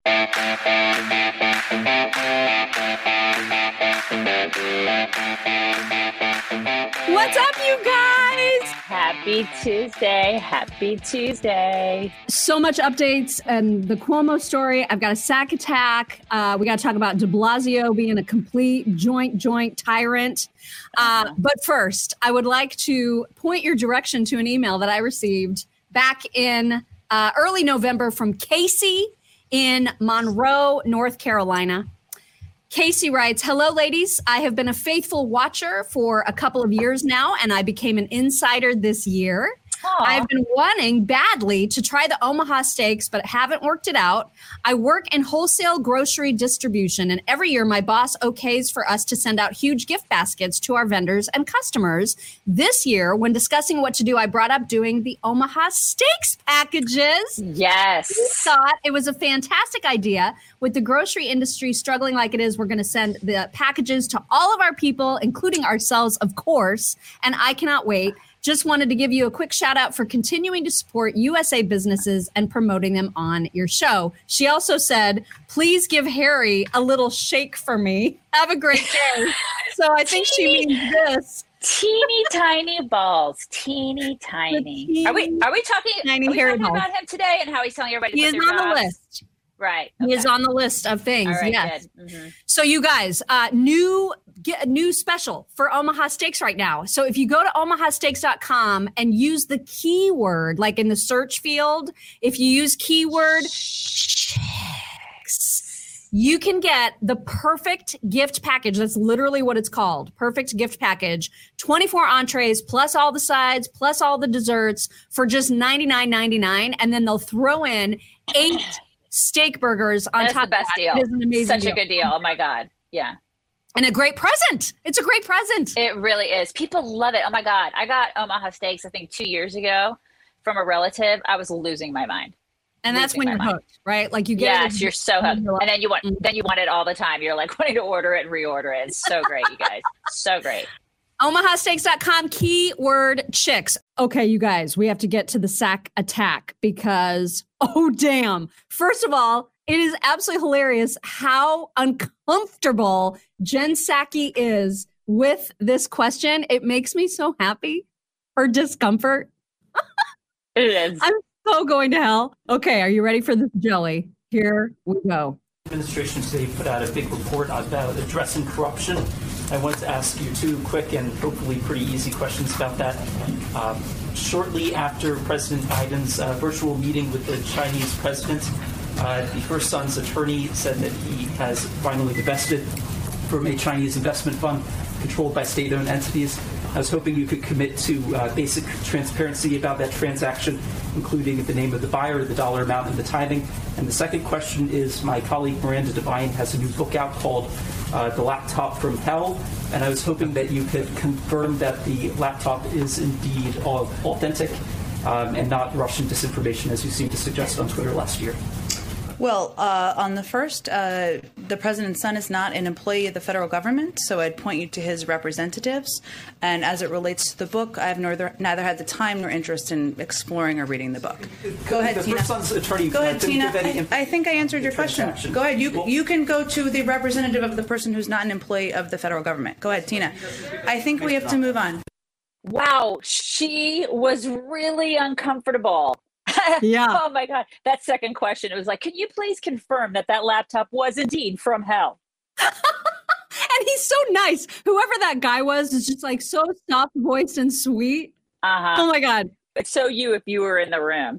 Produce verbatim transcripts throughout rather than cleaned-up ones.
What's up, you guys? Happy Tuesday. Happy Tuesday. So much updates and the Cuomo story. I've got a sack attack. Uh, we got to talk about de Blasio being a complete joint, joint tyrant. Uh, but first, I would like to point your direction to an email that I received back in uh, early November from Casey in Monroe, North Carolina. Casey writes, hello, ladies. I have been a faithful watcher for a couple of years now, and I became an insider this year. Aww. I've been wanting badly to try the Omaha Steaks, but haven't worked it out. I work in wholesale grocery distribution, and every year my boss okays for us to send out huge gift baskets to our vendors and customers. This year, when discussing what to do, I brought up doing the Omaha Steaks packages. Yes. We thought it was a fantastic idea. With the grocery industry struggling like it is, we're going to send the packages to all of our people, including ourselves, of course, and I cannot wait. Just wanted to give you a quick shout out for continuing to support U S A businesses and promoting them on your show. She also said, please give Harry a little shake for me. Have a great day. So I think teeny, she means this. Teeny tiny balls. Teeny tiny. Teeny, are we are we talking, tiny are we Harry talking about him today and how he's telling everybody to He put is their on dogs? the list. Right. Okay. He is on the list of things. All right, yes. Mm-hmm. So you guys, uh, new get a new special for Omaha Steaks right now. So if you go to omaha steaks dot com and use the keyword, like in the search field, if you use keyword chicks, you can get the perfect gift package. That's literally what it's called. Perfect gift package. twenty-four entrees plus all the sides plus all the desserts for just ninety-nine ninety-nine, and then they'll throw in eight steak burgers on That's top the best of that. deal. It is an amazing Such deal. a good deal. Oh my God. Yeah. And a great present. It's a great present. It really is. People love it. Oh my God. I got Omaha Steaks, I think two years ago from a relative. I was losing my mind. And losing that's when you're mind. hooked, right? Like you get Yes, it. you're so hooked. And then you want then you want it all the time. You're like wanting to order it and reorder it. It's so great, you guys. So great. omaha steaks dot com, keyword chicks. Okay, you guys, we have to get to the sack attack because, oh, damn. First of all, it is absolutely hilarious how uncomfortable Jen Psaki is with this question. It makes me so happy. Her discomfort. It is. I'm so going to hell. Okay, are you ready for this jelly? Here we go. Administration today put out a big report about addressing corruption. I want to ask you two quick and hopefully pretty easy questions about that. Um, shortly after President Biden's uh, virtual meeting with the Chinese president, uh, the First Son's attorney said that he has finally divested from a Chinese investment fund controlled by state-owned entities. I was hoping you could commit to uh, basic transparency about that transaction, including the name of the buyer, the dollar amount, and the timing. And the second question is, my colleague Miranda Devine has a new book out called uh, The Laptop from Hell, and I was hoping that you could confirm that the laptop is indeed authentic um, and not Russian disinformation, as you seemed to suggest on Twitter last year. Well, uh, on the first, uh, the president's son is not an employee of the federal government, so I'd point you to his representatives. And as it relates to the book, I've neither, neither had the time nor interest in exploring or reading the book. Go ahead, the Tina. First Son's attorney Go ahead, didn't Tina. give any I, I think I answered your question. Go ahead. You Well, you can go to the representative of the person who's not an employee of the federal government. Go ahead, Tina. I think we have to move on. Wow. She was really uncomfortable. Yeah. Oh my God. That second question, it was like, can you please confirm that that laptop was indeed from hell? And he's so nice. Whoever that guy was is just like so soft voiced and sweet. Uh-huh. Oh my God. It's so you if you were in the room.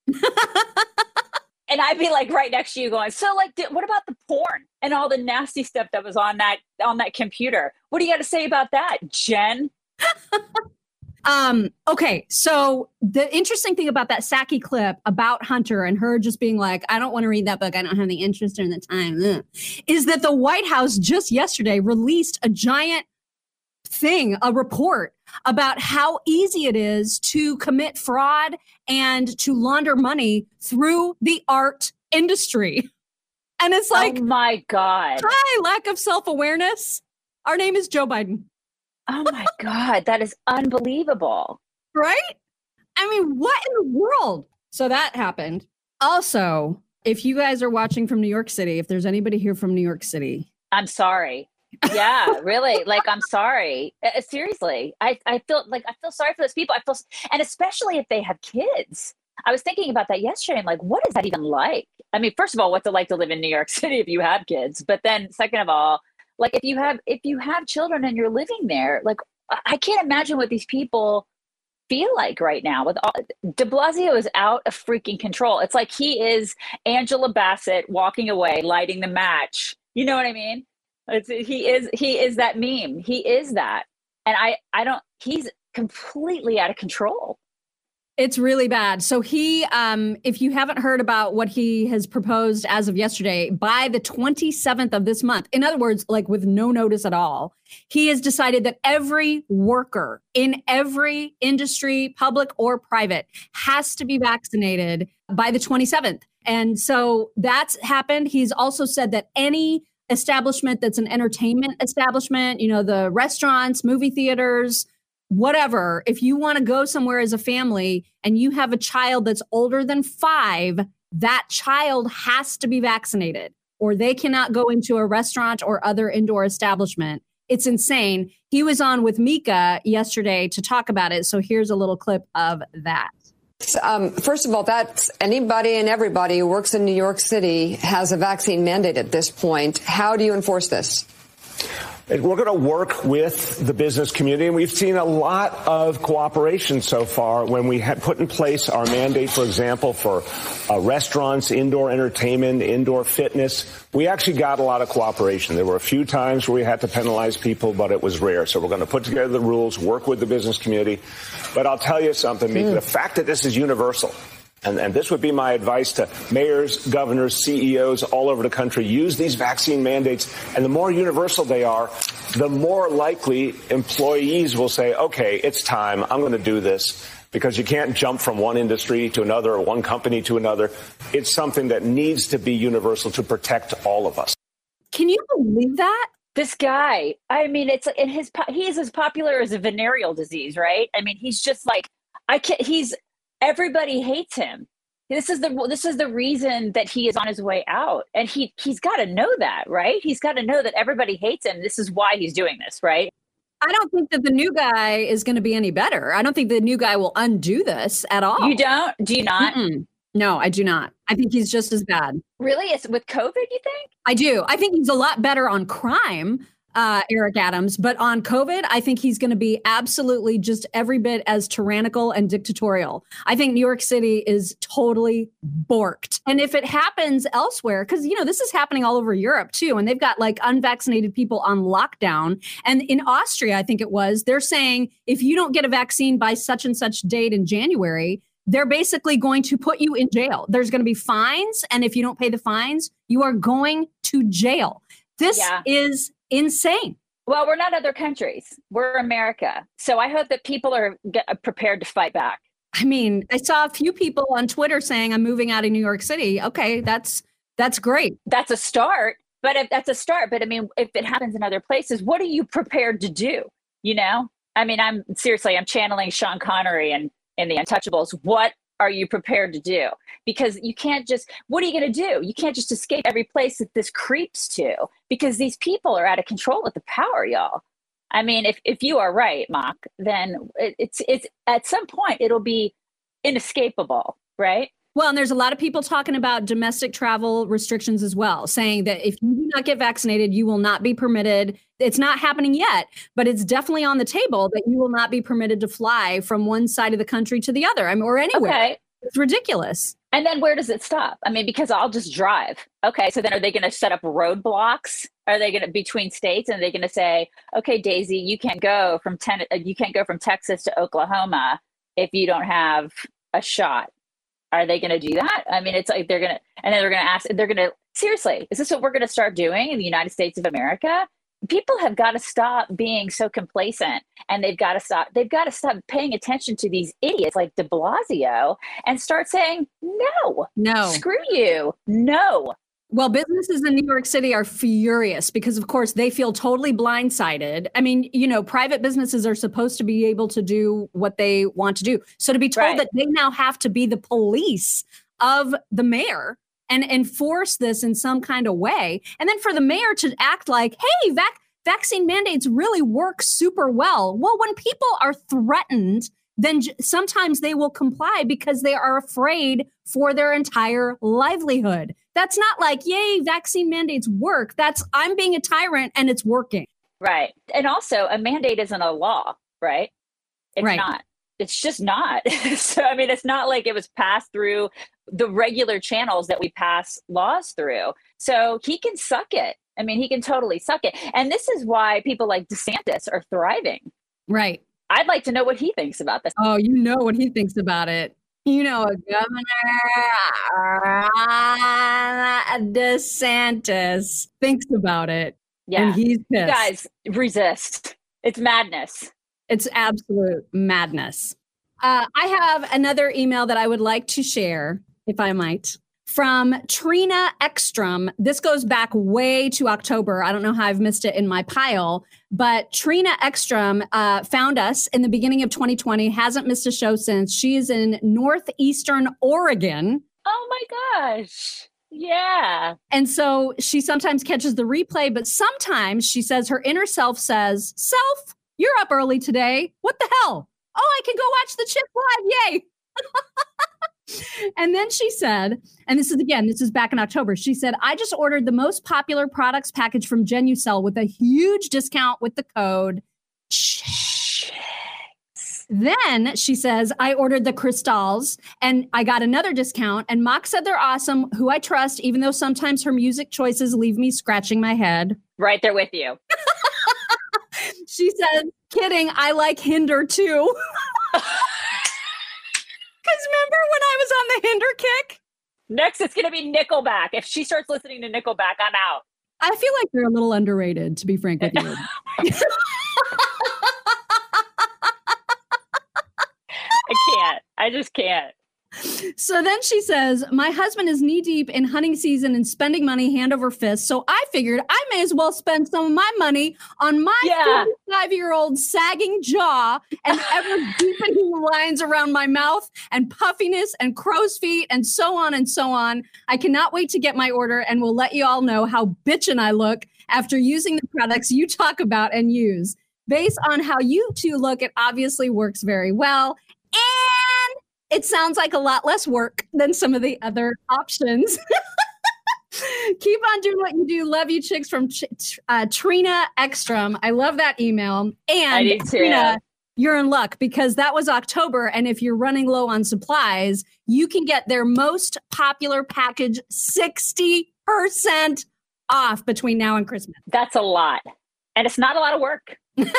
And I'd be like right next to you going, so like, did, what about the porn and all the nasty stuff that was on that on that computer? What do you got to say about that, Jen? Um, okay, so the interesting thing about that Psaki clip about Hunter and her just being like, I don't want to read that book, I don't have the interest or the time, ugh, is that the White House just yesterday released a giant thing, a report about how easy it is to commit fraud and to launder money through the art industry. And it's like, oh my God. Hi, lack of self-awareness. Our name is Joe Biden. Oh my God, that is unbelievable. Right? I mean, what in the world? So that happened. Also, If you guys are watching from New York City, if there's anybody here from New York City, I'm sorry. Yeah, really. Like, I'm sorry. Uh, seriously. I, I feel like I feel sorry for those people. I feel, and especially if they have kids. I was thinking about that yesterday. I'm like, what is that even like? I mean, first of all, what's it like to live in New York City if you have kids? But then second of all, like if you have, if you have children and you're living there, like, I can't imagine what these people feel like right now with all de Blasio is out of freaking control. It's like he is Angela Bassett walking away, lighting the match. You know what I mean? It's, he is, he is that meme. He is that. And I, I don't, he's completely out of control. It's really bad. So he, um, if you haven't heard about what he has proposed as of yesterday, by the twenty-seventh of this month, in other words, like with no notice at all, he has decided that every worker in every industry, public or private, has to be vaccinated by the twenty-seventh. And so that's happened. He's also said that any establishment that's an entertainment establishment, you know, the restaurants, movie theaters, whatever, if you want to go somewhere as a family and you have a child that's older than five, that child has to be vaccinated or they cannot go into a restaurant or other indoor establishment. It's insane. He was on with Mika yesterday to talk about it. So here's a little clip of that. Um, first of all, that's anybody and everybody who works in New York City has a vaccine mandate at this point. How do you enforce this? We're going to work with the business community, and we've seen a lot of cooperation so far when we had put in place our mandate, for example, for uh, restaurants, indoor entertainment, indoor fitness. We actually got a lot of cooperation. There were a few times where we had to penalize people, but it was rare. So we're going to put together the rules, work with the business community. But I'll tell you something, Mika, mm. the fact that this is universal, And, and this would be my advice to mayors, governors, C E Os all over the country. Use these vaccine mandates. And the more universal they are, the more likely employees will say, OK, it's time. I'm going to do this, because you can't jump from one industry to another or one company to another. It's something that needs to be universal to protect all of us. Can you believe that? This guy, I mean, it's in his, he's as popular as a venereal disease, right? I mean, he's just like, I can't, he's, everybody hates him. This is the this is the reason that he is on his way out. And he he's got to know that, right? He's got to know that everybody hates him. This is why he's doing this, right? I don't think that the new guy is going to be any better. I don't think the new guy will undo this at all. You don't? Do you not? Mm-mm. No, I do not. I think he's just as bad. Really? It's with COVID, you think? I do. I think he's a lot better on crime, uh, Eric Adams. But on COVID, I think he's going to be absolutely just every bit as tyrannical and dictatorial. I think New York City is totally borked. And if it happens elsewhere, because, you know, this is happening all over Europe, too. And they've got like unvaccinated people on lockdown. And in Austria, I think it was, they're saying if you don't get a vaccine by such and such date in January, they're basically going to put you in jail. There's going to be fines. And if you don't pay the fines, you are going to jail. This yeah. is insane. Well, we're not other countries. We're America. So I hope that people are get, prepared to fight back. I mean, I saw a few people on Twitter saying I'm moving out of New York City. Okay, that's that's great. That's a start. But if that's a start. But I mean, if it happens in other places, what are you prepared to do? You know, I mean, I'm seriously, I'm channeling Sean Connery and in The Untouchables. What are you prepared to do? Because you can't just, what are you going to do? You can't just escape every place that this creeps to, because these people are out of control with the power, y'all. I mean, if, if you are right, Mock, then it, it's, it's at some point it'll be inescapable, right? Well, and there's a lot of people talking about domestic travel restrictions as well, saying that if you do not get vaccinated, you will not be permitted. It's not happening yet, but it's definitely on the table that you will not be permitted to fly from one side of the country to the other, I mean, or anywhere. Okay. It's ridiculous. And then where does it stop? I mean, because I'll just drive. Okay, so then are they going to set up roadblocks? Are they going to between states? And are they going to say, okay, Daisy, you can't go from ten, you can't go from Texas to Oklahoma if you don't have a shot? Are they going to do that? I mean, it's like they're going to, and then they're going to ask, they're going to, seriously, is this what we're going to start doing in the United States of America? People have got to stop being so complacent, and they've got to stop, they've got to stop paying attention to these idiots like de Blasio and start saying, no, no, screw you. No. Well, businesses in New York City are furious because, of course, they feel totally blindsided. I mean, you know, private businesses are supposed to be able to do what they want to do. So to be told right. that they now have to be the police of the mayor and enforce this in some kind of way. And then for the mayor to act like, hey, vac- vaccine mandates really work super well. Well, when people are threatened, then j- sometimes they will comply because they are afraid for their entire livelihood. That's not like, yay, vaccine mandates work. That's I'm being a tyrant and it's working. Right. And also a mandate isn't a law, right? It's right. not. It's just not. So, I mean, it's not like it was passed through the regular channels that we pass laws through. So he can suck it. I mean, he can totally suck it. And this is why people like DeSantis are thriving. Right. I'd like to know what he thinks about this. Oh, you know what he thinks about it. You know, Governor DeSantis thinks about it. Yeah. And he's pissed. You guys, resist. It's madness. It's absolute madness. Uh, I have another email that I would like to share, if I might, from Trina Ekstrom. This goes back way to October. I don't know how I've missed it in my pile, but Trina Ekstrom uh, found us in the beginning of twenty twenty, hasn't missed a show since. She is in Northeastern Oregon. Oh my gosh. Yeah. And so she sometimes catches the replay, but sometimes she says her inner self says, self, you're up early today. What the hell? Oh, I can go watch the Chicks live. Yay. And then she said, and this is again, this is back in October. She said, I just ordered the most popular products package from Genucel with a huge discount with the code Chicks. Then she says, I ordered the Crystals and I got another discount. And Mock said they're awesome, who I trust, even though sometimes her music choices leave me scratching my head. Right there with you. She said, kidding, I like Hinder too. Because remember when I was on the Hinder kick? Next, it's going to be Nickelback. If she starts listening to Nickelback, I'm out. I feel like they're a little underrated, to be frank with you. I can't. I just can't. So then she says, my husband is knee deep in hunting season and spending money hand over fist. So I figured I may as well spend some of my money on my yeah. forty-five-year-old sagging jaw and ever deepening lines around my mouth and puffiness and crow's feet and so on and so on. I cannot wait to get my order and will let you all know how bitchin' I look after using the products you talk about and use. Based on how you two look, it obviously works very well. And it sounds like a lot less work than some of the other options. Keep on doing what you do. Love you, chicks, from Ch- uh, Trina Ekstrom. I love that email. And I do too. Trina, you're in luck because that was October. And if you're running low on supplies, you can get their most popular package sixty percent off between now and Christmas. That's a lot. And it's not a lot of work.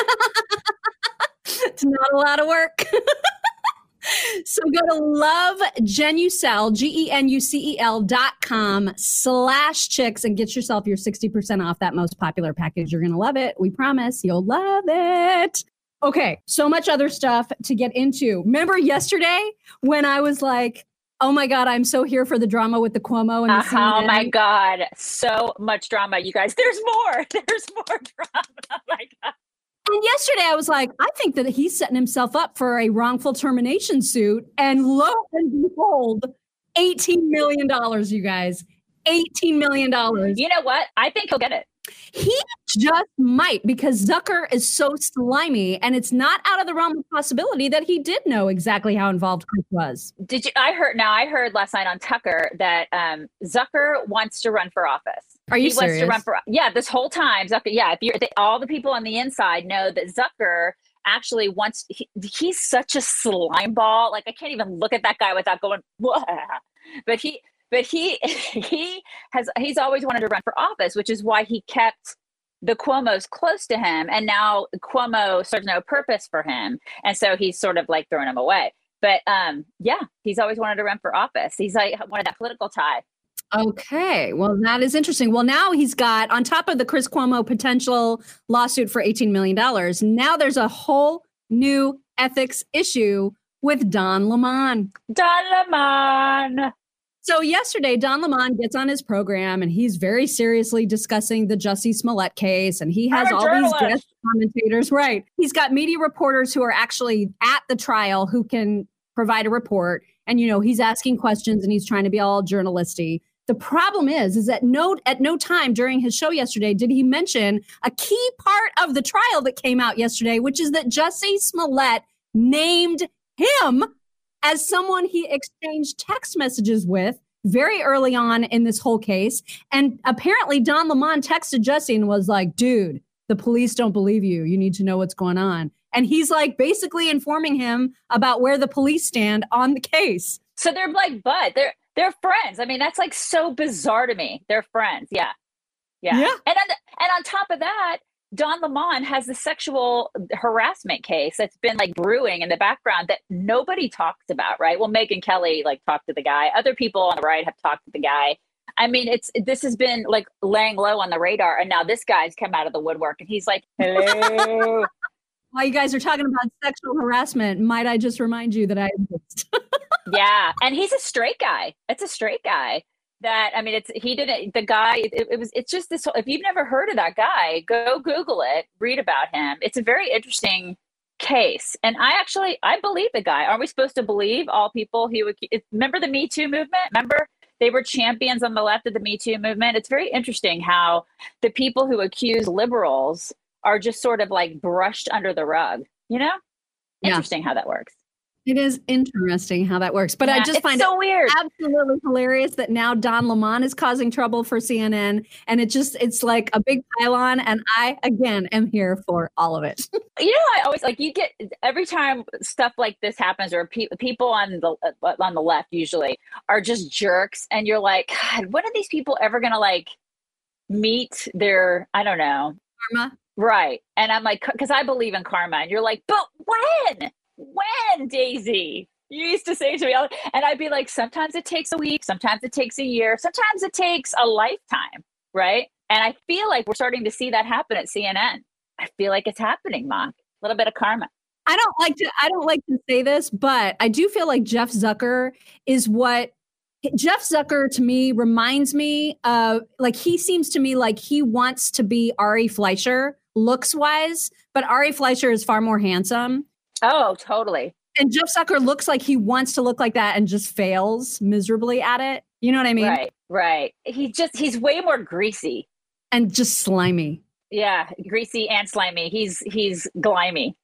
It's not a lot of work. So go to love Genucel, G E N U C E L dot com slash chicks and get yourself your sixty percent off that most popular package. You're going to love it. We promise you'll love it. Okay, so much other stuff to get into. Remember yesterday when I was like, oh my God, I'm so here for the drama with the Cuomo and the uh, C N N. Oh my God, so much drama, you guys. There's more. There's more drama. Oh my God. And yesterday I was like, I think that he's setting himself up for a wrongful termination suit. And lo and behold, eighteen million dollars, you guys. eighteen million dollars. You know what? I think he'll get it. He just might, because Zucker is so slimy, and it's not out of the realm of possibility that he did know exactly how involved Chris was. Did you? I heard. Now I heard last night on Tucker that um, Zucker wants to run for office. Are you he serious? Wants to run for. Yeah, this whole time, Zucker. Yeah, if you're all the people on the inside know that Zucker actually wants. He, he's such a slime ball. Like I can't even look at that guy without going. Wah. But he. But he he has he's always wanted to run for office, which is why he kept the Cuomos close to him. And now Cuomo serves no purpose for him. And so he's sort of like throwing him away. But um, yeah, he's always wanted to run for office. He's like wanted that political tie. Okay, well, that is interesting. Well, now he's got, on top of the Chris Cuomo potential lawsuit for eighteen million dollars, now there's a whole new ethics issue with Don Lemon. Don Lemon. So yesterday, Don Lemon gets on his program and he's very seriously discussing the Jussie Smollett case. And he has all journalist. these guest commentators. Right. He's got media reporters who are actually at the trial who can provide a report. And, you know, he's asking questions and he's trying to be all journalisty. The problem is, is that no, at no time during his show yesterday did he mention a key part of the trial that came out yesterday, which is that Jussie Smollett named him as someone he exchanged text messages with very early on in this whole case. And apparently Don Lemon texted Jussie and was like, dude, the police don't believe you. You need to know what's going on. And he's like basically informing him about where the police stand on the case. So they're like, bud, they're they're friends. I mean, that's like so bizarre to me. They're friends. Yeah. Yeah. yeah. And, on the, and on top of that, Don Lemon has the sexual harassment case that's been like brewing in the background that nobody talks about, right? Well, Megyn Kelly like talked to the guy. Other people on the right have talked to the guy. I mean, it's this has been like laying low on the radar. And now this guy's come out of the woodwork and he's like, hello. While you guys are talking about sexual harassment, might I just remind you that I exist? Yeah. And he's a straight guy. It's a straight guy. That, I mean, it's, he didn't, the guy, it, it was, it's just this, if you've never heard of that guy, go Google it, read about him. It's a very interesting case. And I actually, I believe the guy. Are we supposed to believe all people who would, remember the Me Too movement? Remember they were champions on the left of the Me Too movement. It's very interesting how the people who accuse liberals are just sort of like brushed under the rug, you know? Interesting yeah. how that works. It is interesting how that works. But yeah, I just find so it weird. Absolutely hilarious that now Don Lemon is causing trouble for C N N. And it just, it's like a big pylon. And I, again, am here for all of it. You know, I always like you get every time stuff like this happens or pe- people on the uh, on the left usually are just jerks. And you're like, God, when are these people ever going to like meet their, I don't know. Karma. Right. And I'm like, because I believe in karma. And you're like, but when? When, Daisy? You used to say to me, and I'd be like, sometimes it takes a week, sometimes it takes a year, sometimes it takes a lifetime, right? And I feel like we're starting to see that happen at C N N. I feel like it's happening, Mom. A little bit of karma. I don't like to. I don't like to say this, but I do feel like Jeff Zucker is what Jeff Zucker to me reminds me of. Like he seems to me like he wants to be Ari Fleischer looks wise, but Ari Fleischer is far more handsome. Oh, totally. And Jeff Zucker looks like he wants to look like that and just fails miserably at it. You know what I mean? Right, right. He just, he's way more greasy. And just slimy. Yeah, greasy and slimy. He's, he's glimy.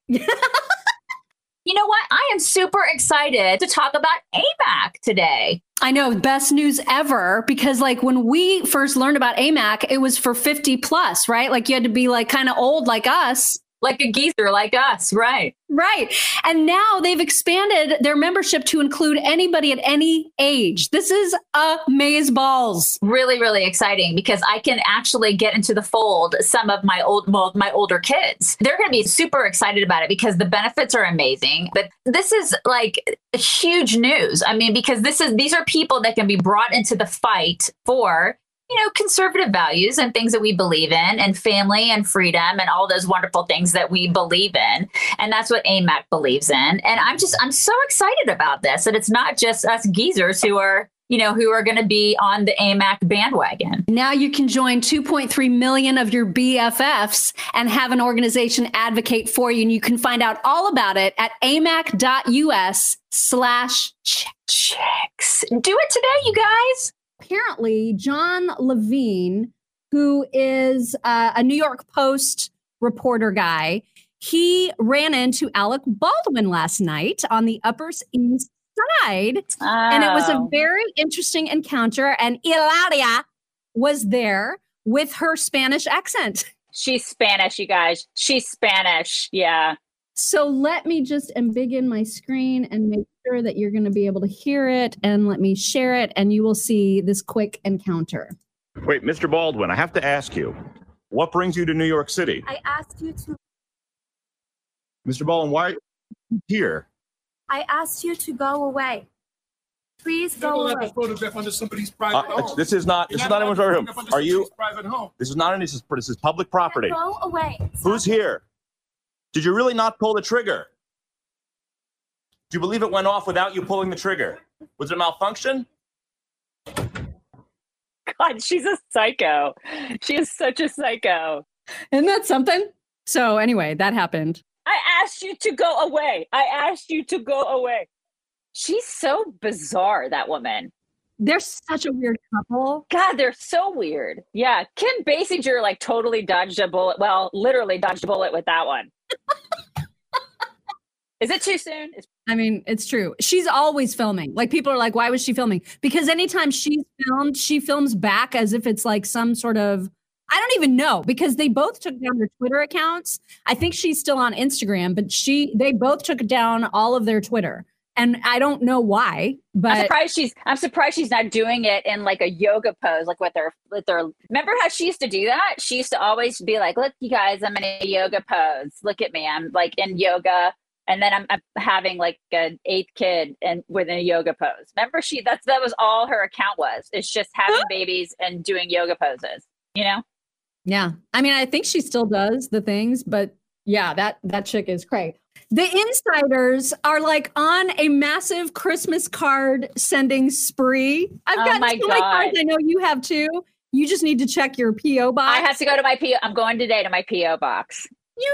You know what? I am super excited to talk about A M A C today. I know, best news ever, because like when we first learned about A M A C, it was for fifty plus, right? Like you had to be like kind of old like us. Like a geezer like us, right? Right. And now they've expanded their membership to include anybody at any age. This is amazeballs. Really, really exciting because I can actually get into the fold some of my old, my older kids. They're going to be super excited about it because the benefits are amazing. But this is like huge news. I mean, because this is these are people that can be brought into the fight for, you know, conservative values and things that we believe in and family and freedom and all those wonderful things that we believe in. And that's what A M A C believes in. And I'm just, I'm so excited about this. And it's not just us geezers who are, you know, who are going to be on the A M A C bandwagon. Now you can join two point three million of your B F Fs and have an organization advocate for you. And you can find out all about it at amac.us slash checks. Do it today, you guys. Apparently, John Levine, who is uh, a New York Post reporter guy, he ran into Alec Baldwin last night on the Upper East Side. Oh. And it was a very interesting encounter. And Ilaria was there with her Spanish accent. She's Spanish, you guys. She's Spanish. Yeah. So let me just embiggen my screen and make sure that you're going to be able to hear it, and let me share it, and you will see this quick encounter. Wait, Mister Baldwin, I have to ask you, what brings you to New York City? I asked you to... Mister Baldwin, why are you here? I asked you to go away. Please go away. Have a photograph under somebody's private Uh, home. this is not. This You're is not anyone's private photograph home. under Are you? somebody's private home. This is not any. This is, this is public property. Go away. Who's here? Did you really not pull the trigger? Do you believe it went off without you pulling the trigger? Was it a malfunction? God, she's a psycho. She is such a psycho. Isn't that something? So anyway, that happened. I asked you to go away. I asked you to go away. She's so bizarre, that woman. They're such a weird couple. God, they're so weird. Yeah. Kim Basinger like totally dodged a bullet. Well, literally dodged a bullet with that one. Is it too soon? It's- I mean, it's true. She's always filming. Like people are like, why was she filming? Because anytime she's filmed, she films back as if it's like some sort of, I don't even know, because they both took down their Twitter accounts. I think she's still on Instagram, but she, they both took down all of their Twitter. And I don't know why, but I'm surprised she's I'm surprised she's not doing it in like a yoga pose, like with her with her. Remember how she used to do that? She used to always be like, "Look, you guys, I'm in a yoga pose. Look at me. I'm like in yoga, and then I'm, I'm having like an eighth kid and within a yoga pose." Remember, she that's that was all her account was. It's just having babies and doing yoga poses. You know? yeah. I mean, I think she still does the things, but yeah, that that chick is cray. The insiders are like on a massive Christmas card sending spree. I've Oh gotten my so many God. cards. I know you have too. You just need to check your P O box. I have to go to my P O. I'm going today to my P O box. You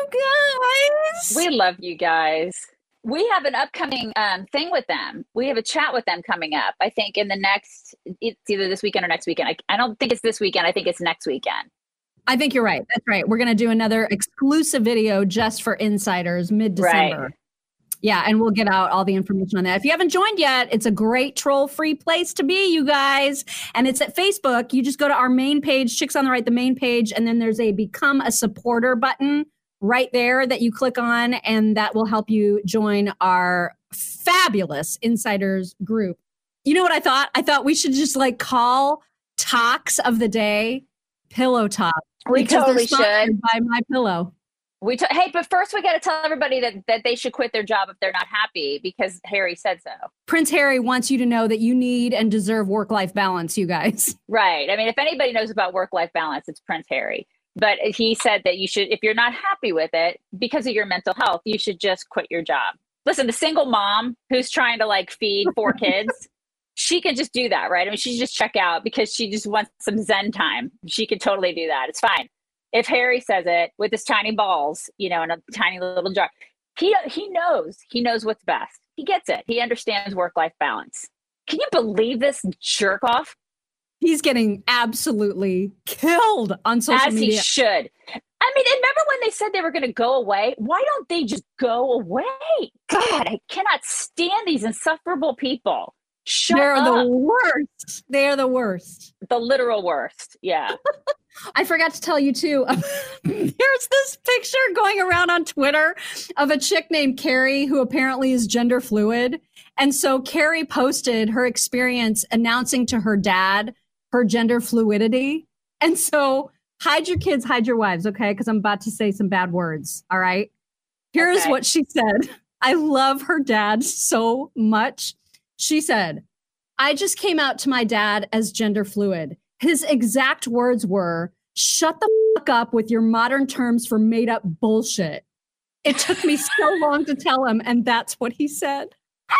guys. We love you guys. We have an upcoming um, thing with them. We have a chat with them coming up. I think in the next, it's either this weekend or next weekend. I, I don't think it's this weekend. I think it's next weekend. I think you're right. That's right. We're going to do another exclusive video just for insiders mid-December. Right. Yeah, and we'll get out all the information on that. If you haven't joined yet, it's a great troll-free place to be, you guys. And it's at Facebook. You just go to our main page, Chicks on the Right, the main page, and then there's a Become a Supporter button right there that you click on, and that will help you join our fabulous insiders group. You know what I thought? I thought we should just like call talks of the day Pillow Talk. We because totally they're sponsored should. by My Pillow. We t- hey, but first we got to tell everybody that, that they should quit their job if they're not happy because Harry said so. Prince Harry wants you to know that you need and deserve work-life balance, you guys. Right. I mean, if anybody knows about work-life balance, it's Prince Harry. But he said that you should, if you're not happy with it because of your mental health, you should just quit your job. Listen, the single mom who's trying to like feed four kids, she can just do that, right? I mean, she should just check out because she just wants some Zen time. She could totally do that. It's fine. If Harry says it with his tiny balls, you know, in a tiny little jar, he he knows. He knows what's best. He gets it. He understands work-life balance. Can you believe this jerk off? He's getting absolutely killed on social As media. he should. I mean, remember when they said they were going to go away? Why don't they just go away? God, I cannot stand these insufferable people. Shut They're up. the worst. They're the worst. The literal worst. Yeah. I forgot to tell you too. There's this picture going around on Twitter of a chick named Carrie who apparently is gender fluid. And so Carrie posted her experience announcing to her dad her gender fluidity. And so hide your kids, hide your wives, okay? Because I'm about to say some bad words. All right. Here's Okay. what she said. I love her dad so much. She said, I just came out to my dad as gender fluid. His exact words were, shut the fuck up with your modern terms for made up bullshit. It took me so long to tell him, and that's what he said.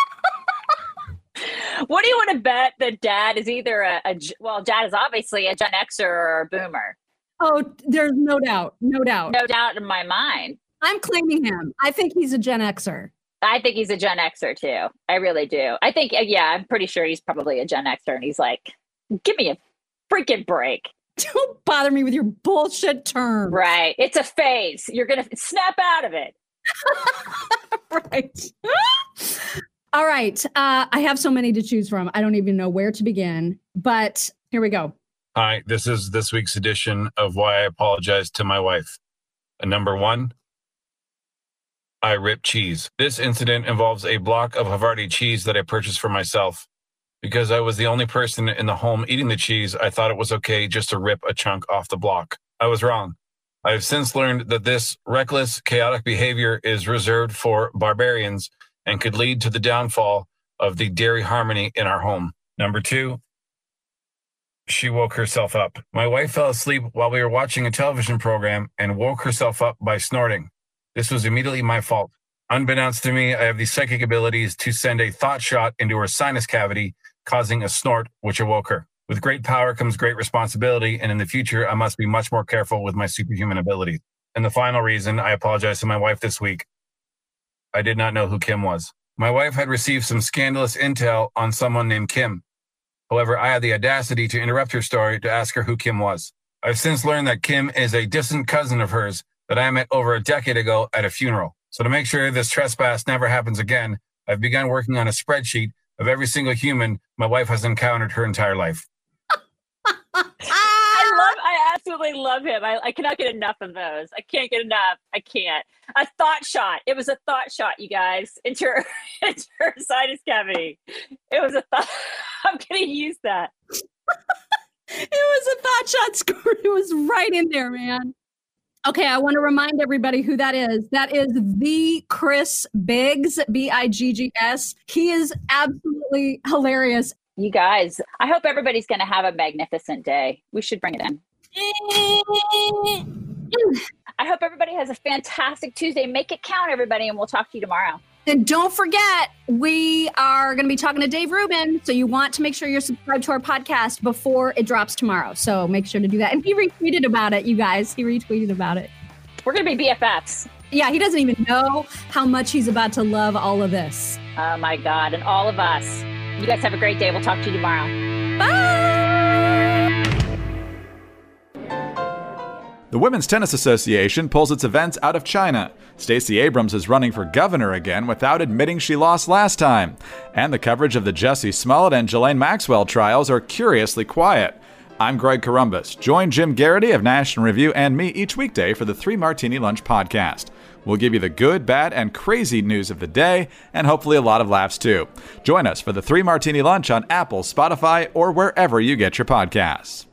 What do you want to bet that dad is either a, a, well, dad is obviously a Gen Xer or a boomer. Oh, there's no doubt. No doubt. No doubt in my mind. I'm claiming him. I think he's a Gen Xer. I think he's a Gen Xer too. I really do. I think, yeah, I'm pretty sure he's probably a Gen Xer and he's like, give me a freaking break. Don't bother me with your bullshit terms. Right. It's a phase. You're going to snap out of it. Right. All right. Uh, I have so many to choose from. I don't even know where to begin, but here we go. Hi, this is this week's edition of Why I Apologize to My Wife. Uh, number one, I rip cheese. This incident involves a block of Havarti cheese that I purchased for myself. Because I was the only person in the home eating the cheese, I thought it was okay just to rip a chunk off the block. I was wrong. I have since learned that this reckless, chaotic behavior is reserved for barbarians and could lead to the downfall of the dairy harmony in our home. Number two, she woke herself up. My wife fell asleep while we were watching a television program and woke herself up by snorting. This was immediately my fault. Unbeknownst to me, I have the psychic abilities to send a thought shot into her sinus cavity, causing a snort, which awoke her. With great power comes great responsibility, and in the future, I must be much more careful with my superhuman abilities. And the final reason I apologize to my wife this week, I did not know who Kim was. My wife had received some scandalous intel on someone named Kim. However, I had the audacity to interrupt her story to ask her who Kim was. I've since learned that Kim is a distant cousin of hers that I met over a decade ago at a funeral. So to make sure this trespass never happens again, I've begun working on a spreadsheet of every single human my wife has encountered her entire life. I love, I absolutely love him. I, I cannot get enough of those. I can't get enough. I can't. A thought shot. It was a thought shot, you guys, into her, into her sinus cavity. It was a thought. I'm going to use that. It was a thought shot score. It was right in there, man. Okay, I want to remind everybody who that is. That is the Chris Biggs, B I G G S. He is absolutely hilarious. You guys, I hope everybody's going to have a magnificent day. We should bring it in. I hope everybody has a fantastic Tuesday. Make it count, everybody, and we'll talk to you tomorrow. And don't forget, we are going to be talking to Dave Rubin. So you want to make sure you're subscribed to our podcast before it drops tomorrow. So make sure to do that. And he retweeted about it, you guys. He retweeted about it. We're going to be B F Fs. Yeah, he doesn't even know how much he's about to love all of this. Oh, my God. And all of us. You guys have a great day. We'll talk to you tomorrow. Bye! The Women's Tennis Association pulls its events out of China. Stacey Abrams is running for governor again without admitting she lost last time. And the coverage of the Jussie Smollett and Ghislaine Maxwell trials are curiously quiet. I'm Greg Corombos. Join Jim Garrity of National Review and me each weekday for the Three Martini Lunch podcast. We'll give you the good, bad, and crazy news of the day, and hopefully a lot of laughs too. Join us for the Three Martini Lunch on Apple, Spotify, or wherever you get your podcasts.